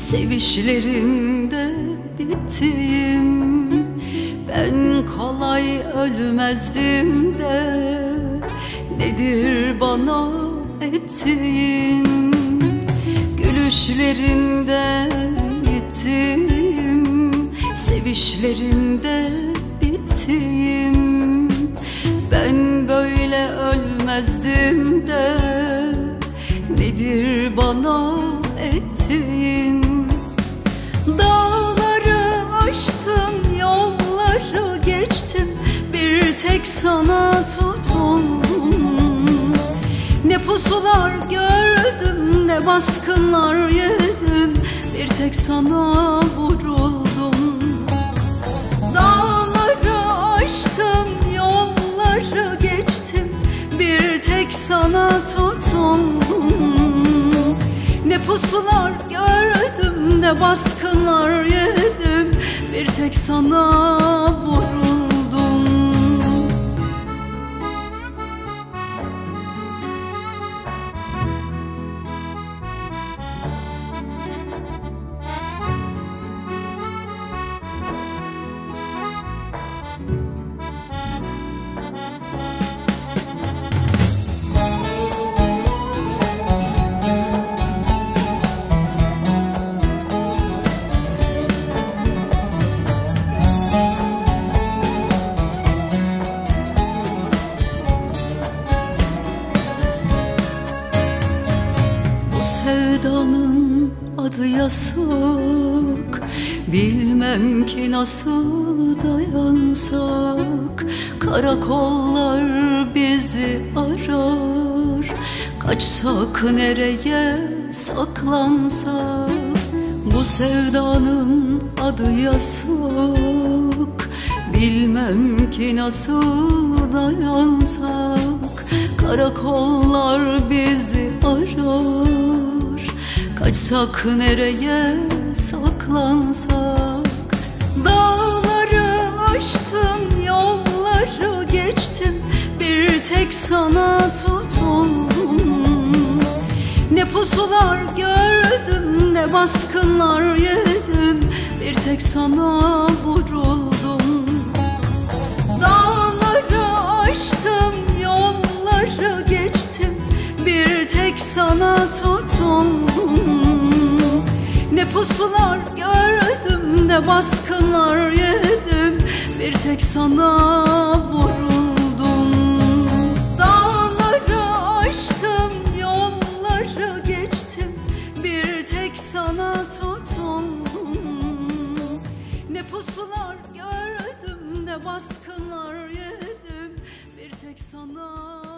Sevişlerinde bittim. Ben kolay ölmezdim de, nedir bana ettiğin? Gülüşlerinde gittim, sevişlerinde bittim. Ben böyle ölmezdim de, nedir bana ettiğin? Dağları aştım, yolları geçtim, bir tek sana tutuldum. Ne pusular gördüm, ne baskınlar yedim, bir tek sana vuruldum. Dağları aştım, yolları geçtim, bir tek sana tutuldum. Ne pusular gördüm, ne baskınlar yedim, bir tek sana vuruldum. Sevdanın adı yasak, bilmem ki nasıl dayansak. Karakollar bizi arar, kaçsak nereye saklansak. Bu sevdanın adı yasak, bilmem ki nasıl dayansak. Karakollar bizi arar, kaçsak nereye saklansak. Dağları aştım, yolları geçtim, bir tek sana tutuldum. Ne pusular gördüm, ne baskınlar yedim, bir tek sana vuruldum. Dağları aştım, yolları geçtim, bir tek sana tutuldum. Ne pusular gördüm, ne baskınlar yedim, bir tek sana vuruldum. Dağları aştım, yolları geçtim, bir tek sana tutuldum. Ne pusular gördüm, ne baskınlar yedim, bir tek sana